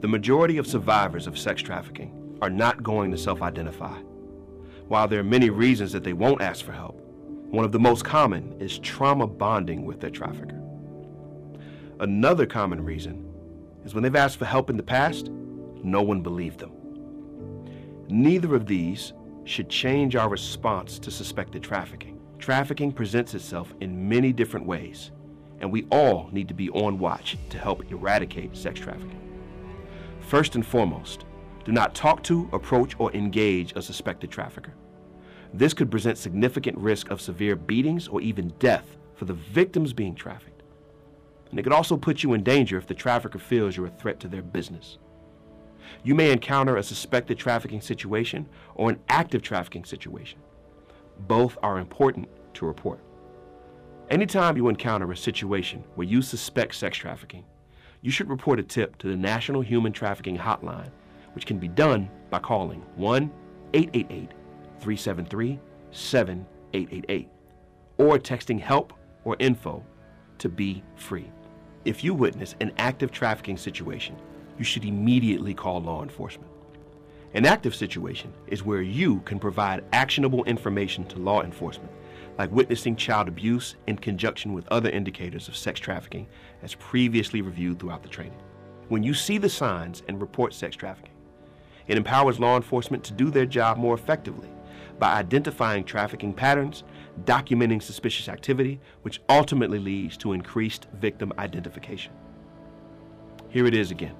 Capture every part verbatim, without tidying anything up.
The majority of survivors of sex trafficking are not going to self-identify. While there are many reasons that they won't ask for help, one of the most common is trauma bonding with their trafficker. Another common reason is when they've asked for help in the past, no one believed them. Neither of these should change our response to suspected trafficking. Trafficking presents itself in many different ways, and we all need to be on watch to help eradicate sex trafficking. First and foremost, do not talk to, approach, or engage a suspected trafficker. This could present significant risk of severe beatings or even death for the victims being trafficked. And it could also put you in danger if the trafficker feels you're a threat to their business. You may encounter a suspected trafficking situation or an active trafficking situation. Both are important to report. Anytime you encounter a situation where you suspect sex trafficking, you should report a tip to the National Human Trafficking Hotline, which can be done by calling one eight eight eight, three seven three, seven eight eight eight or texting help or info to be free. If you witness an active trafficking situation, you should immediately call law enforcement. An active situation is where you can provide actionable information to law enforcement, like witnessing child abuse in conjunction with other indicators of sex trafficking as previously reviewed throughout the training. When you see the signs and report sex trafficking, it empowers law enforcement to do their job more effectively by identifying trafficking patterns, documenting suspicious activity, which ultimately leads to increased victim identification. Here it is again.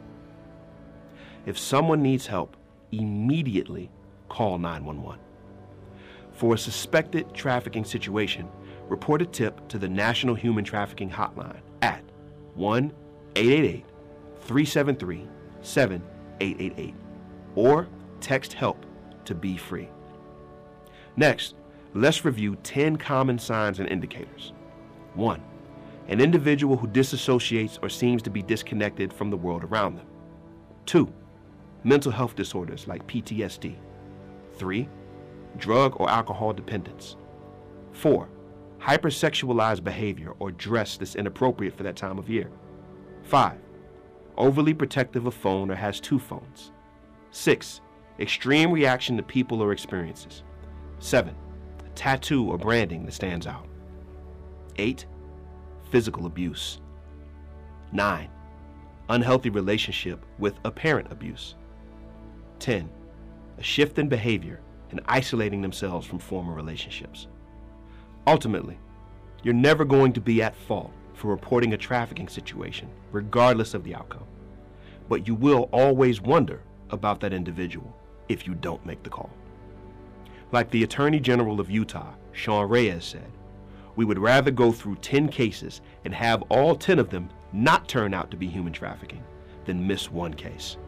If someone needs help, immediately call nine one one. For a suspected trafficking situation, report a tip to the National Human Trafficking Hotline at one eight eight eight, three seven three, seven eight eight eight or text help to be free. Next, let's review ten common signs and indicators. One, an individual who disassociates or seems to be disconnected from the world around them. Two, mental health disorders like P T S D. Three, drug or alcohol dependence. Four, hypersexualized behavior or dress that's inappropriate for that time of year. Five, overly protective of phone or has two phones. Six, extreme reaction to people or experiences. Seven, a tattoo or branding that stands out. Eight, physical abuse. Nine, unhealthy relationship with apparent abuse. ten. A shift in behavior and isolating themselves from former relationships. Ultimately, you're never going to be at fault for reporting a trafficking situation, regardless of the outcome. But you will always wonder about that individual if you don't make the call. Like the Attorney General of Utah, Sean Reyes, said, "We would rather go through ten cases and have all ten of them not turn out to be human trafficking than miss one case."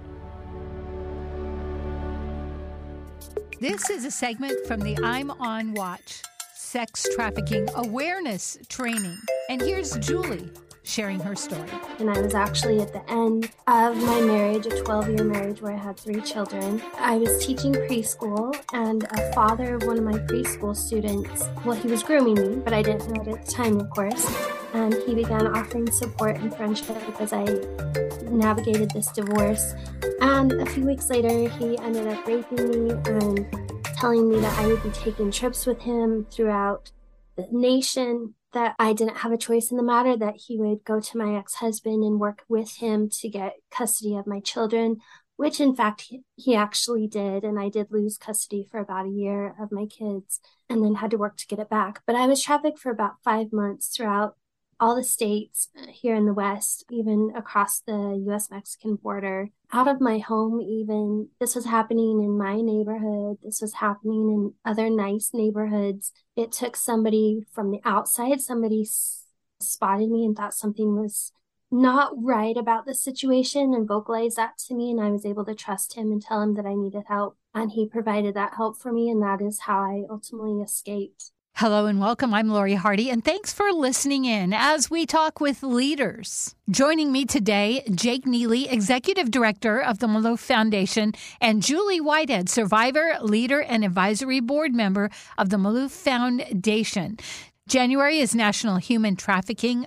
This is a segment from the I'm on Watch Sex Trafficking Awareness Training. And here's Julie sharing her story. And I was actually at the end of my marriage, a twelve-year marriage where I had three children. I was teaching preschool, and a father of one of my preschool students, well, he was grooming me, but I didn't know it at the time, of course. And he began offering support and friendship as I navigated this divorce. And a few weeks later, he ended up raping me and telling me that I would be taking trips with him throughout the nation, that I didn't have a choice in the matter, that he would go to my ex-husband and work with him to get custody of my children, which in fact he, he actually did. And I did lose custody for about a year of my kids and then had to work to get it back. But I was trafficked for about five months throughout all the states here in the West, even across the U S Mexican border, out of my home even. This was happening in my neighborhood. This was happening in other nice neighborhoods. It took somebody from the outside, somebody s- spotted me and thought something was not right about the situation and vocalized that to me, and I was able to trust him and tell him that I needed help. And he provided that help for me, and that is how I ultimately escaped. Hello and welcome. I'm Lori Hardy, and thanks for listening in as we talk with leaders. Joining me today, Jake Neely, Executive Director of the Maloof Foundation, and Julie Whitehead, Survivor, Leader, and Advisory Board Member of the Maloof Foundation. January is National Human Trafficking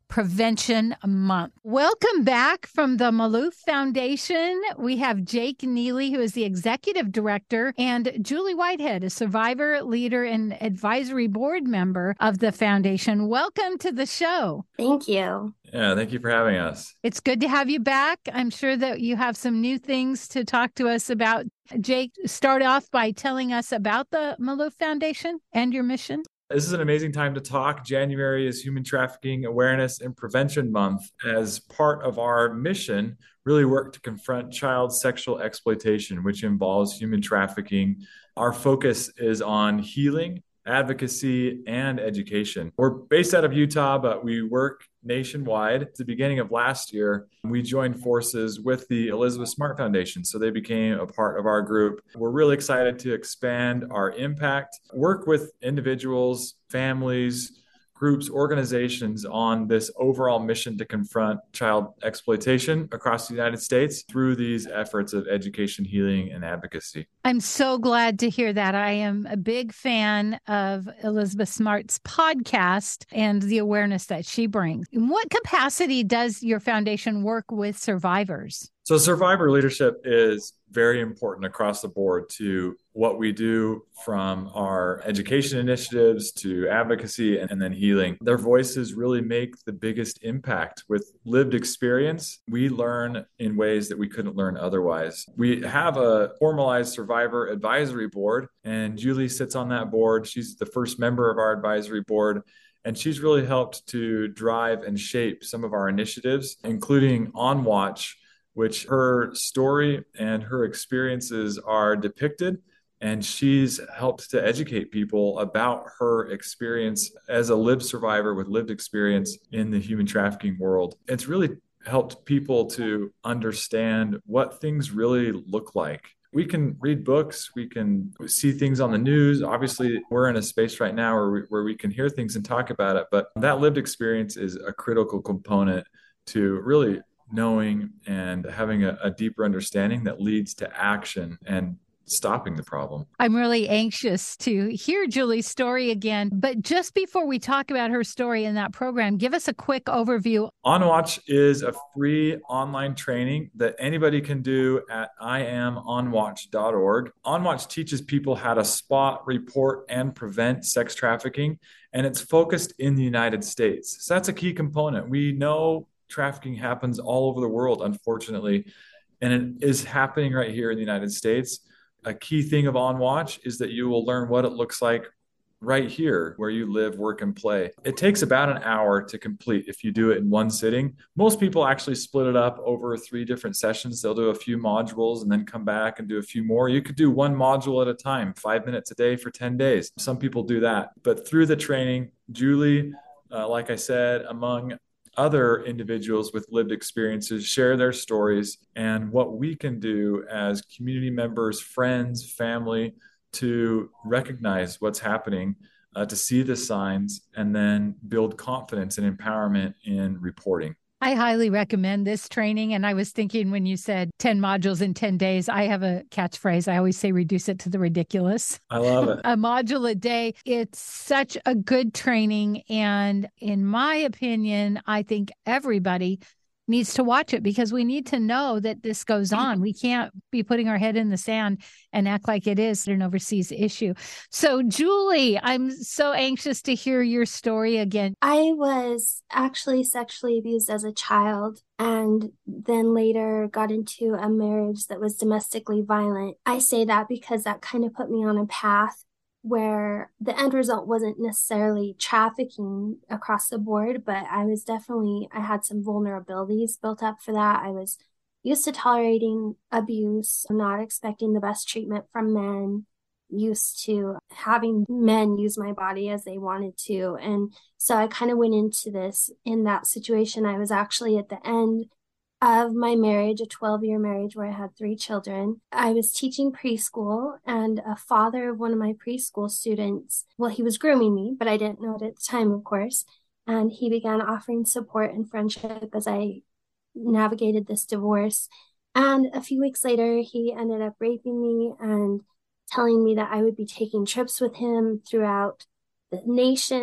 Prevention Month. Welcome back from the Maloof Foundation. We have Jake Neely, who is the executive director, and Julie Whitehead, a survivor, leader, and advisory board member of the foundation. Welcome to the show. Thank you. Yeah, thank you for having us. It's good to have you back. I'm sure that you have some new things to talk to us about. Jake, start off by telling us about the Maloof Foundation and your mission. This is an amazing time to talk. January is Human Trafficking Awareness and Prevention Month. As part of our mission, really work to confront child sexual exploitation, which involves human trafficking. Our focus is on healing, advocacy, and education. We're based out of Utah, but we work nationwide. At the beginning of last year, we joined forces with the Elizabeth Smart Foundation, so they became a part of our group. We're really excited to expand our impact, work with individuals, families, groups, organizations on this overall mission to confront child exploitation across the United States through these efforts of education, healing, and advocacy. I'm so glad to hear that. I am a big fan of Elizabeth Smart's podcast and the awareness that she brings. In what capacity does your foundation work with survivors? So survivor leadership is very important across the board to what we do, from our education initiatives to advocacy and, and then healing. Their voices really make the biggest impact. With lived experience, we learn in ways that we couldn't learn otherwise. We have a formalized survivor advisory board, and Julie sits on that board. She's the first member of our advisory board. And she's really helped to drive and shape some of our initiatives, including On Watch, which her story and her experiences are depicted. And she's helped to educate people about her experience as a lived survivor with lived experience in the human trafficking world. It's really helped people to understand what things really look like. We can read books, we can see things on the news. Obviously, we're in a space right now where we, where we can hear things and talk about it, but that lived experience is a critical component to really knowing and having a, a deeper understanding that leads to action and stopping the problem. I'm really anxious to hear Julie's story again. But just before we talk about her story in that program, give us a quick overview. On Watch is a free online training that anybody can do at I am on watch dot org. On Watch teaches people how to spot, report, and prevent sex trafficking, and it's focused in the United States. So that's a key component. We know trafficking happens all over the world, unfortunately, and it is happening right here in the United States. A key thing of On Watch is that you will learn what it looks like right here where you live, work, and play. It takes about an hour to complete if you do it in one sitting. Most people actually split it up over three different sessions. They'll do a few modules and then come back and do a few more. You could do one module at a time, five minutes a day for ten days. Some people do that. But through the training, Julie, uh, like I said, among other individuals with lived experiences, share their stories and what we can do as community members, friends, family, to recognize what's happening, uh, to see the signs, and then build confidence and empowerment in reporting. I highly recommend this training. And I was thinking when you said ten modules in ten days, I have a catchphrase. I always say, reduce it to the ridiculous. I love it. A module a day. It's such a good training. And in my opinion, I think everybody needs to watch it because we need to know that this goes on. We can't be putting our head in the sand and act like it is an overseas issue. So, Julie, I'm so anxious to hear your story again. I was actually sexually abused as a child and then later got into a marriage that was domestically violent. I say that because that kind of put me on a path where the end result wasn't necessarily trafficking across the board, but I was definitely, I had some vulnerabilities built up for that. I was used to tolerating abuse, not expecting the best treatment from men, used to having men use my body as they wanted to. And so I kind of went into this in that situation. I was actually at the end of my marriage, a twelve-year marriage where I had three children. I was teaching preschool, and a father of one of my preschool students, well, he was grooming me, but I didn't know it at the time, of course. And he began offering support and friendship as I navigated this divorce. And a few weeks later, he ended up raping me and telling me that I would be taking trips with him throughout the nation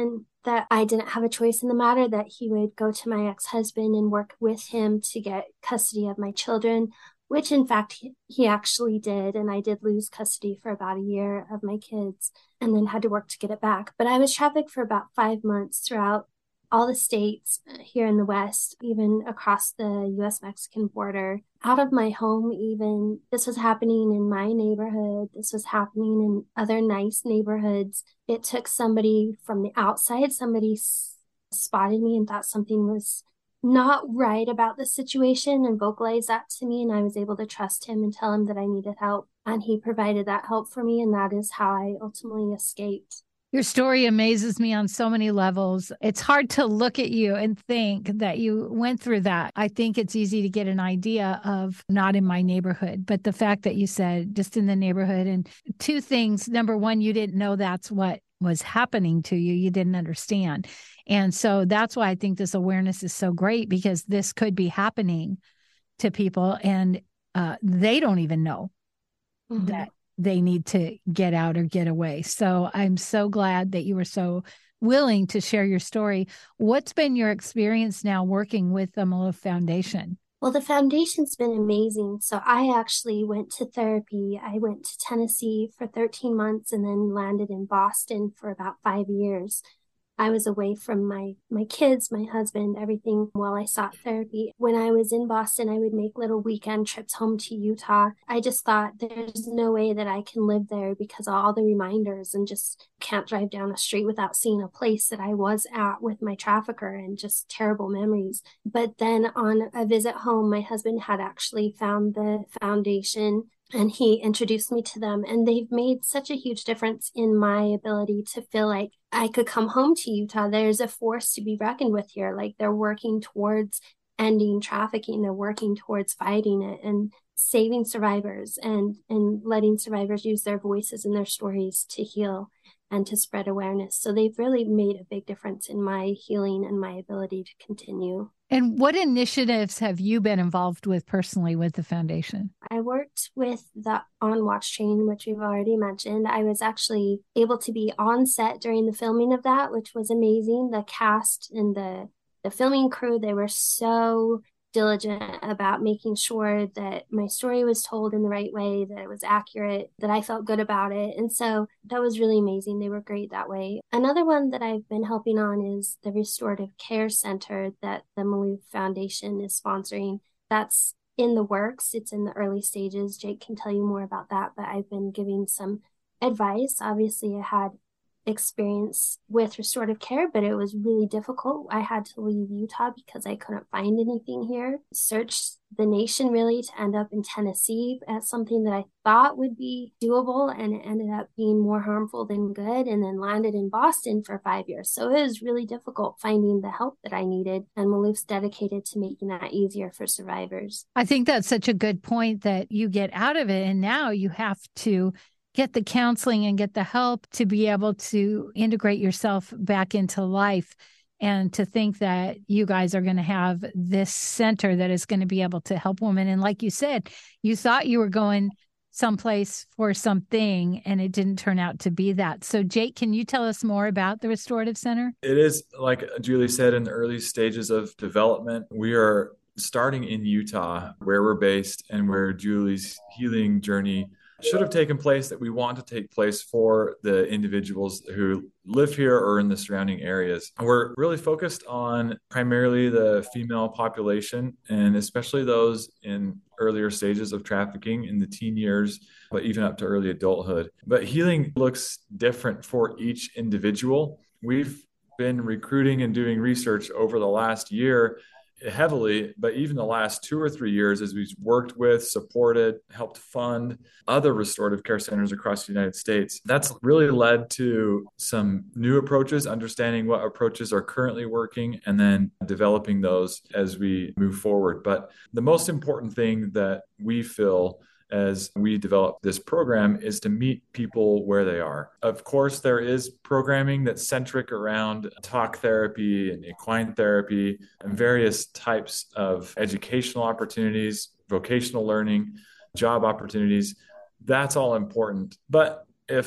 that I didn't have a choice in the matter, that he would go to my ex-husband and work with him to get custody of my children, which in fact he, he actually did. And I did lose custody for about a year of my kids and then had to work to get it back. But I was trafficked for about five months throughout all the states here in the West, even across the U S Mexican border, out of my home even. This was happening in my neighborhood. This was happening in other nice neighborhoods. It took somebody from the outside, somebody s- spotted me and thought something was not right about the situation and vocalized that to me. And I was able to trust him and tell him that I needed help. And he provided that help for me. And that is how I ultimately escaped. Your story amazes me on so many levels. It's hard to look at you and think that you went through that. I think it's easy to get an idea of not in my neighborhood, but the fact that you said just in the neighborhood, and two things. Number one, you didn't know that's what was happening to you. You didn't understand. And so that's why I think this awareness is so great, because this could be happening to people and uh, they don't even know mm-hmm. that they need to get out or get away. So I'm so glad that you were so willing to share your story. What's been your experience now working with the Maloof Foundation? Well, the foundation's been amazing. So I actually went to therapy. I went to Tennessee for thirteen months and then landed in Boston for about five years. I was away from my, my kids, my husband, everything while I sought therapy. When I was in Boston, I would make little weekend trips home to Utah. I just thought there's no way that I can live there because of all the reminders, and just can't drive down a street without seeing a place that I was at with my trafficker, and just terrible memories. But then on a visit home, my husband had actually found the foundation and he introduced me to them, and they've made such a huge difference in my ability to feel like I could come home to Utah. There's a force to be reckoned with here. Like, they're working towards ending trafficking. They're working towards fighting it and saving survivors, and, and letting survivors use their voices and their stories to heal and to spread awareness. So they've really made a big difference in my healing and my ability to continue. And what initiatives have you been involved with personally with the foundation? I worked with the On Watch train, which we've already mentioned. I was actually able to be on set during the filming of that, which was amazing. The cast and the, the filming crew, they were so diligent about making sure that my story was told in the right way, that it was accurate, that I felt good about it. And so that was really amazing. They were great that way. Another one that I've been helping on is the Restorative Care Center that the Maloof Foundation is sponsoring. That's in the works. It's in the early stages. Jake can tell you more about that, but I've been giving some advice. Obviously, I had experience with restorative care, but it was really difficult. I had to leave Utah because I couldn't find anything here. Searched the nation really to end up in Tennessee at something that I thought would be doable, and it ended up being more harmful than good, and then landed in Boston for five years. So it was really difficult finding the help that I needed, and Maloof's dedicated to making that easier for survivors. I think that's such a good point, that you get out of it and now you have to get the counseling and get the help to be able to integrate yourself back into life, and to think that you guys are going to have this center that is going to be able to help women. And like you said, you thought you were going someplace for something and it didn't turn out to be that. So Jake, can you tell us more about the Restorative Center? It is, like Julie said, in the early stages of development. We are starting in Utah, where we're based and where Julie's healing journey should have taken place, that we want to take place for the individuals who live here or in the surrounding areas. We're really focused on primarily the female population, and especially those in earlier stages of trafficking in the teen years, but even up to early adulthood. But healing looks different for each individual. We've been recruiting and doing research over the last year heavily, but even the last two or three years, as we've worked with, supported, helped fund other restorative care centers across the United States. That's really led to some new approaches, understanding what approaches are currently working, and then developing those as we move forward. But the most important thing that we feel as we develop this program is to meet people where they are. Of course, there is programming that's centric around talk therapy and equine therapy and various types of educational opportunities, vocational learning, job opportunities. That's all important. But if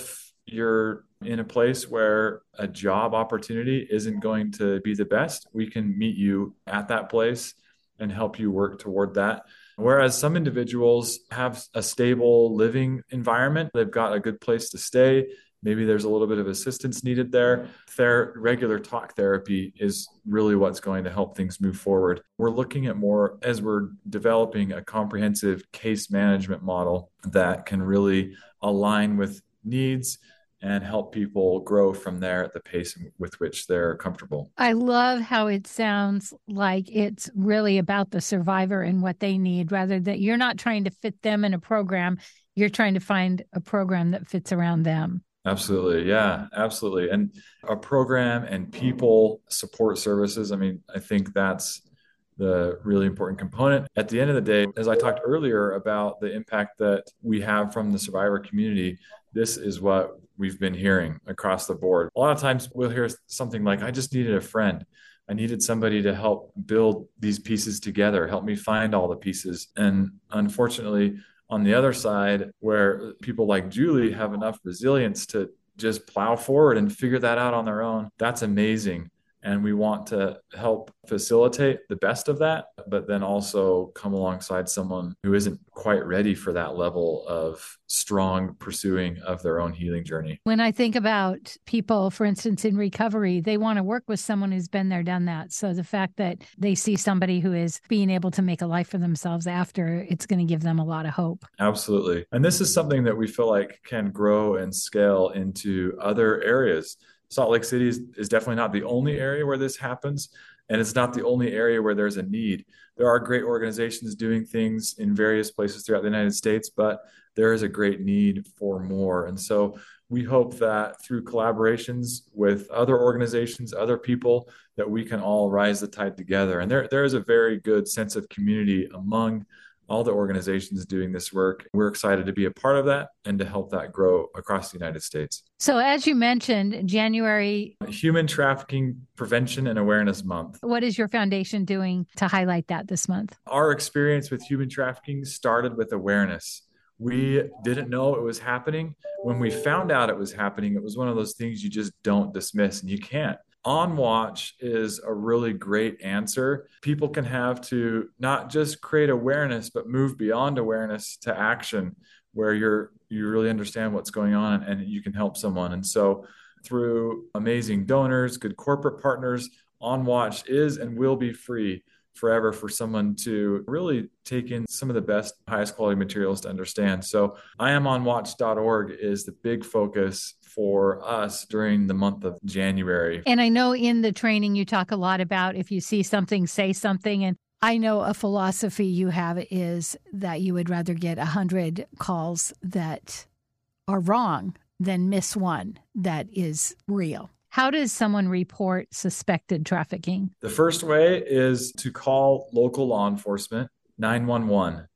you're in a place where a job opportunity isn't going to be the best, we can meet you at that place and help you work toward that. Whereas some individuals have a stable living environment, they've got a good place to stay. Maybe there's a little bit of assistance needed there. Ther- regular talk therapy is really what's going to help things move forward. We're looking at more as we're developing a comprehensive case management model that can really align with needs and help people grow from there at the pace with which they're comfortable. I love how it sounds like it's really about the survivor and what they need, rather than you're not trying to fit them in a program. You're trying to find a program that fits around them. Absolutely. Yeah, absolutely. And a program and people support services. I mean, I think that's the really important component. At the end of the day, as I talked earlier about the impact that we have from the survivor community, this is what we've been hearing across the board. A lot of times we'll hear something like, I just needed a friend. I needed somebody to help build these pieces together, help me find all the pieces. And unfortunately, on the other side, where people like Julie have enough resilience to just plow forward and figure that out on their own, that's amazing. And we want to help facilitate the best of that, but then also come alongside someone who isn't quite ready for that level of strong pursuing of their own healing journey. When I think about people, for instance, in recovery, they want to work with someone who's been there, done that. So the fact that they see somebody who is being able to make a life for themselves after, it's going to give them a lot of hope. Absolutely. And this is something that we feel like can grow and scale into other areas. Salt Lake City is, is definitely not the only area where this happens, and it's not the only area where there's a need. There are great organizations doing things in various places throughout the United States, but there is a great need for more. And so we hope that through collaborations with other organizations, other people, that we can all rise the tide together. And there, there is a very good sense of community among all the organizations doing this work. We're excited to be a part of that and to help that grow across the United States. So as you mentioned, January... Human Trafficking Prevention and Awareness Month. What is your foundation doing to highlight that this month? Our experience with human trafficking started with awareness. We didn't know it was happening. When we found out it was happening, it was one of those things you just don't dismiss, and you can't. On Watch is a really great answer. People can have to not just create awareness, but move beyond awareness to action, where you're you really understand what's going on and you can help someone. And so through amazing donors, good corporate partners, On Watch is and will be free forever for someone to really take in some of the best, highest quality materials to understand. So I am on watch dot org is the big focus for us during the month of January. And I know in the training you talk a lot about if you see something, say something. And I know a philosophy you have is that you would rather get a hundred calls that are wrong than miss one that is real. How does someone report suspected trafficking? The first way is to call local law enforcement, nine one one.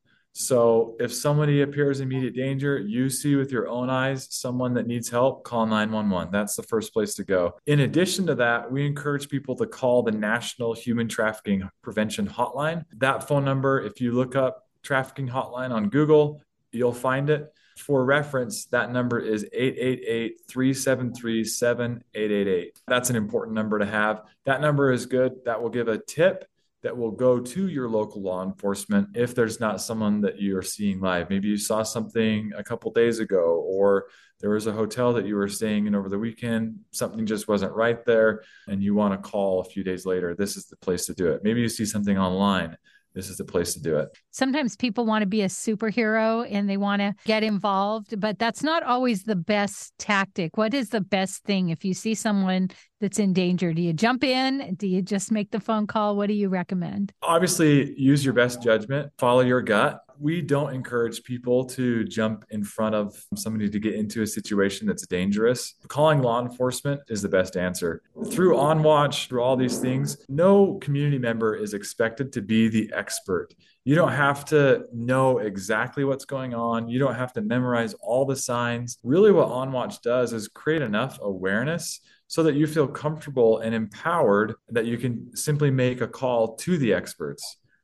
So if somebody appears in immediate danger, you see with your own eyes someone that needs help, call nine one one. That's the first place to go. In addition to that, we encourage people to call the National Human Trafficking Prevention Hotline. That phone number, if you look up trafficking hotline on Google, you'll find it. For reference, that number is eight eight eight, three seven three, seven eight eight eight. That's an important number to have. That number is good. That will give a tip that will go to your local law enforcement if there's not someone that you are seeing live. Maybe you saw something a couple days ago, or there was a hotel that you were staying in over the weekend. Something just wasn't right there, and you want to call a few days later. This is the place to do it. Maybe you see something online. This is the place to do it. Sometimes people want to be a superhero and they want to get involved, but that's not always the best tactic. What is the best thing if you see someone that's in danger? Do you jump in? Do you just make the phone call? What do you recommend? Obviously, use your best judgment, follow your gut. We don't encourage people to jump in front of somebody to get into a situation that's dangerous. Calling law enforcement is the best answer. Through On Watch, through all these things, no community member is expected to be the expert. You don't have to know exactly what's going on. You don't have to memorize all the signs. Really, what On Watch does is create enough awareness so that you feel comfortable and empowered that you can simply make a call to the experts.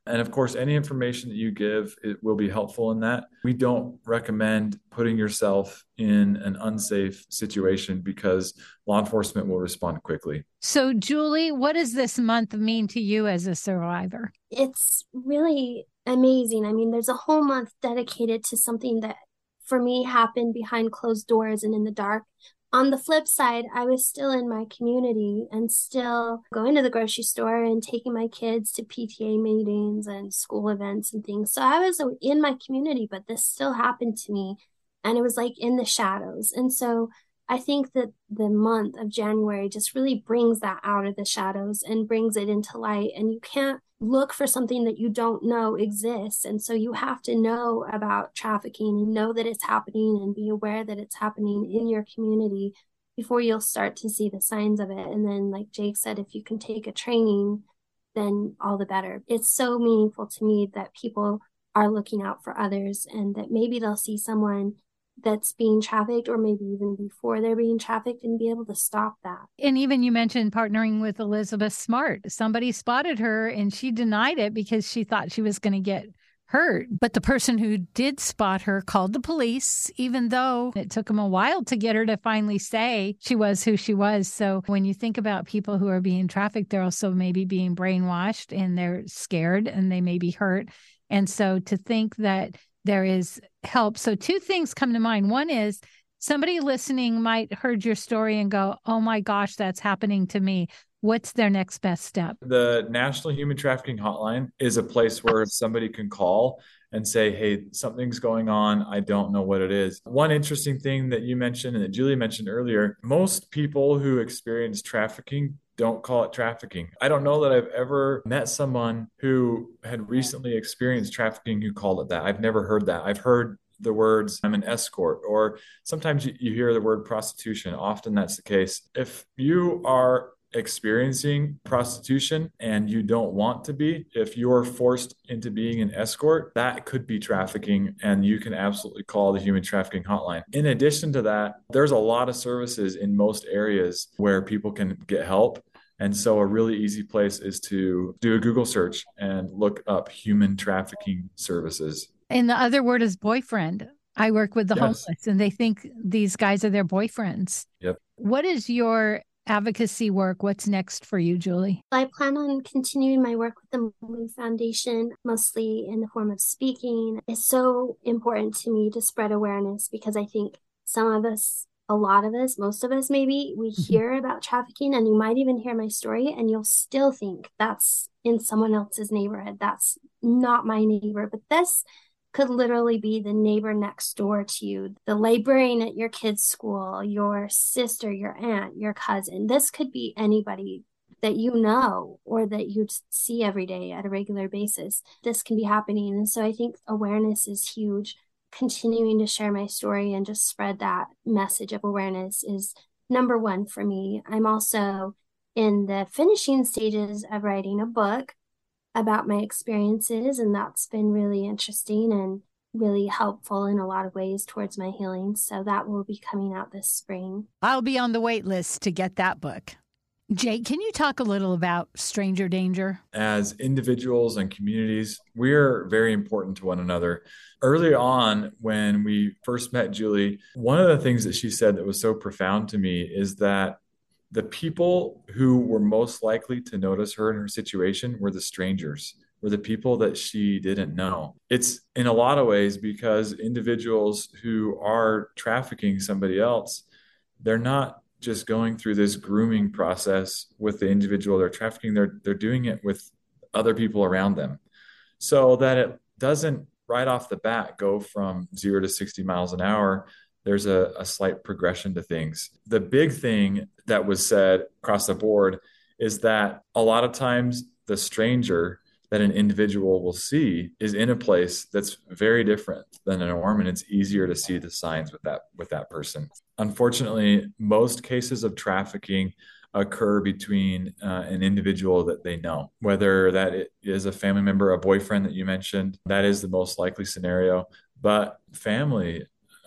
And of course, any information that you give, it will be helpful in that. We don't recommend putting yourself in an unsafe situation because law enforcement will respond quickly. So, Julie, what does this month mean to you as a survivor? It's really amazing. I mean, there's a whole month dedicated to something that for me happened behind closed doors and in the dark. On the flip side, I was still in my community and still going to the grocery store and taking my kids to P T A meetings and school events and things. So I was in my community, but this still happened to me. And it was like in the shadows. And so I think that the month of January just really brings that out of the shadows and brings it into light. And you can't look for something that you don't know exists. And so you have to know about trafficking and know that it's happening and be aware that it's happening in your community before you'll start to see the signs of it. And then, like Jake said, if you can take a training, then all the better. It's so meaningful to me that people are looking out for others and that maybe they'll see someone that's being trafficked or maybe even before they're being trafficked and be able to stop that. And even you mentioned partnering with Elizabeth Smart. Somebody spotted her and she denied it because she thought she was going to get hurt. But the person who did spot her called the police, even though it took them a while to get her to finally say she was who she was. So when you think about people who are being trafficked, they're also maybe being brainwashed and they're scared and they may be hurt. And so to think that there is help. So two things come to mind. One is somebody listening might heard your story and go, oh my gosh, that's happening to me. What's their next best step? The National Human Trafficking Hotline is a place where somebody can call and say, hey, something's going on. I don't know what it is. One interesting thing that you mentioned and that Julie mentioned earlier, most people who experience trafficking don't call it trafficking. I don't know that I've ever met someone who had recently experienced trafficking who called it that. I've never heard that. I've heard the words, I'm an escort, or sometimes you, you hear the word prostitution. Often that's the case. If you are experiencing prostitution and you don't want to be, if you're forced into being an escort, that could be trafficking, and you can absolutely call the Human Trafficking Hotline. In addition to that, there's a lot of services in most areas where people can get help. And so a really easy place is to do a Google search and look up human trafficking services. And the other word is boyfriend. I work with the Yes. homeless and they think these guys are their boyfriends. Yep. What is your advocacy work? What's next for you, Julie? I plan on continuing my work with the Malou Foundation, mostly in the form of speaking. It's so important to me to spread awareness because I think some of us, a lot of us, most of us maybe, we hear about trafficking and you might even hear my story and you'll still think that's in someone else's neighborhood. That's not my neighbor. But this could literally be the neighbor next door to you, the librarian at your kid's school, your sister, your aunt, your cousin. This could be anybody that you know or that you see every day at a regular basis. This can be happening. And so I think awareness is huge. Continuing to share my story and just spread that message of awareness is number one for me. I'm also in the finishing stages of writing a book about my experiences, and that's been really interesting and really helpful in a lot of ways towards my healing. So that will be coming out this spring. I'll be on the wait list to get that book. Jake, can you talk a little about stranger danger? As individuals and communities, we're very important to one another. Early on, when we first met Julie, one of the things that she said that was so profound to me is that the people who were most likely to notice her in her situation were the strangers, were the people that she didn't know. It's in a lot of ways because individuals who are trafficking somebody else, they're not just going through this grooming process with the individual they're trafficking, they're they're doing it with other people around them. So that it doesn't right off the bat go from zero to sixty miles an hour. There's a, a slight progression to things. The big thing that was said across the board is that a lot of times the stranger that an individual will see is in a place that's very different than the norm, and it's easier to see the signs with that with that person. Unfortunately, most cases of trafficking occur between uh, an individual that they know, whether that is a family member, a boyfriend that you mentioned. That is the most likely scenario. But family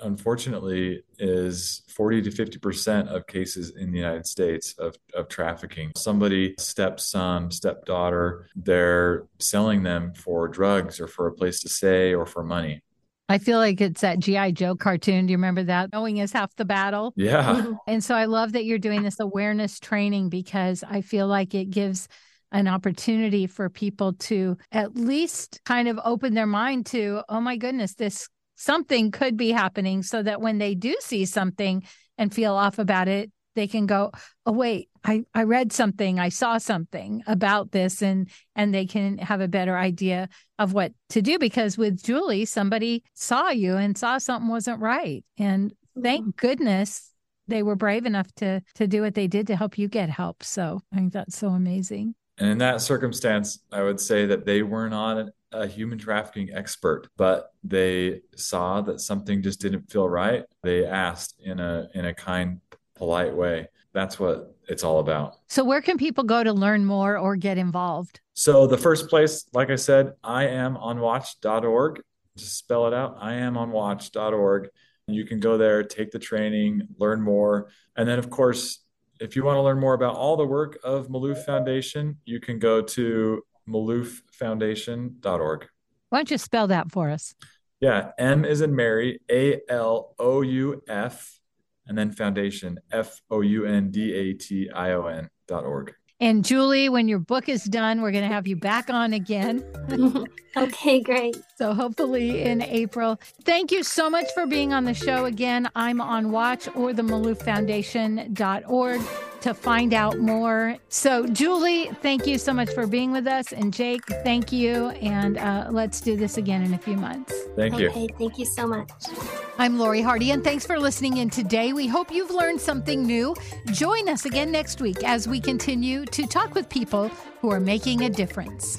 unfortunately, is forty to fifty percent of cases in the United States of, of trafficking. Somebody, stepson, stepdaughter, they're selling them for drugs or for a place to stay or for money. I feel like it's that G I. Joe cartoon. Do you remember that? Knowing is half the battle. Yeah. And so I love that you're doing this awareness training, because I feel like it gives an opportunity for people to at least kind of open their mind to, oh my goodness, this something could be happening, so that when they do see something and feel off about it, they can go, oh, wait, I, I read something, I saw something about this, and and they can have a better idea of what to do. Because with Julie, somebody saw you and saw something wasn't right. And thank goodness they were brave enough to to do what they did to help you get help. So I think that's so amazing. And in that circumstance, I would say that they were not a human trafficking expert, but they saw that something just didn't feel right. They asked in a in a kind, polite way. That's what it's all about. So where can people go to learn more or get involved? So the first place, like I said, I am on watch dot org. Just spell it out, I am on watch dot org. You can go there, take the training, learn more. And then, of course, if you want to learn more about all the work of Maloof Foundation, you can go to maloof foundation dot org. Why don't you spell that for us? Yeah, M is in Mary, A L O U F, and then foundation, F O U N D A T I O N dot org. And Julie, when your book is done, we're going to have you back on again. Okay, great. So hopefully in April. Thank you so much for being on the show again. I'm on Watch or the maloof foundation dot org to find out more. So Julie, thank you so much for being with us. And Jake, thank you. And uh, let's do this again in a few months. Thank you. Okay, thank you so much. I'm Lori Hardy, and thanks for listening in today. We hope you've learned something new. Join us again next week as we continue to talk with people who are making a difference.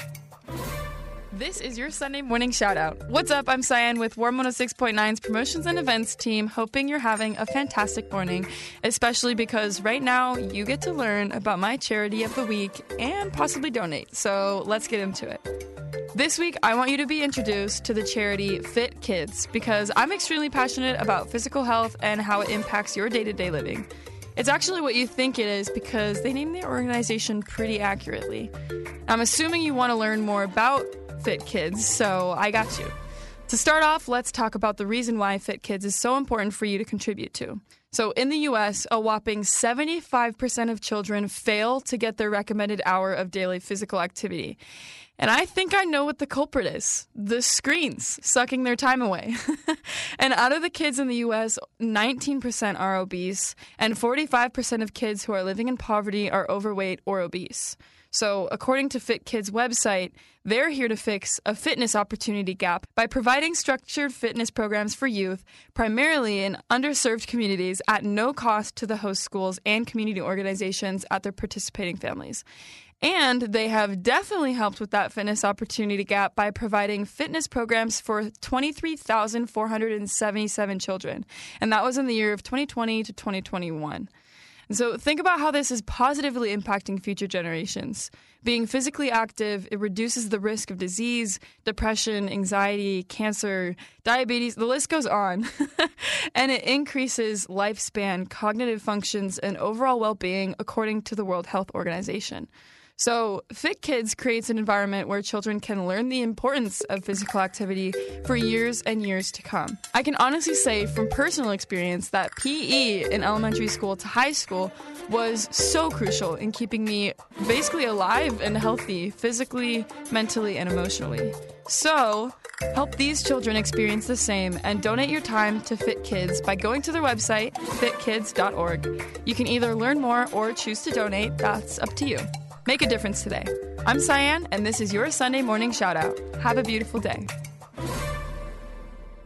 This is your Sunday morning shout out. What's up? I'm Cyan with Warm one oh six point nine's promotions and events team, hoping you're having a fantastic morning, especially because right now you get to learn about my charity of the week and possibly donate. So let's get into it. This week, I want you to be introduced to the charity Fit Kids, because I'm extremely passionate about physical health and how it impacts your day-to-day living. It's actually what you think it is, because they named the organization pretty accurately. I'm assuming you want to learn more about Fit Kids, so I got you. To start off, let's talk about the reason why Fit Kids is so important for you to contribute to. So in the U S, a whopping seventy-five percent of children fail to get their recommended hour of daily physical activity. And I think I know what the culprit is. The screens sucking their time away. And out of the kids in the U S, nineteen percent are obese, and forty-five percent of kids who are living in poverty are overweight or obese. So according to Fit Kids' website, they're here to fix a fitness opportunity gap by providing structured fitness programs for youth, primarily in underserved communities, at no cost to the host schools and community organizations at their participating families. And they have definitely helped with that fitness opportunity gap by providing fitness programs for twenty-three thousand four hundred seventy-seven children. And that was in the year of twenty twenty to twenty twenty-one. And so think about how this is positively impacting future generations. Being physically active, it reduces the risk of disease, depression, anxiety, cancer, diabetes, the list goes on. And it increases lifespan, cognitive functions, and overall well-being according to the World Health Organization. So Fit Kids creates an environment where children can learn the importance of physical activity for years and years to come. I can honestly say from personal experience that P E in elementary school to high school was so crucial in keeping me basically alive and healthy physically, mentally, and emotionally. So help these children experience the same and donate your time to Fit Kids by going to their website, fit kids dot org. You can either learn more or choose to donate. That's up to you. Make a difference today. I'm Cyan, and this is your Sunday morning shout out. Have a beautiful day.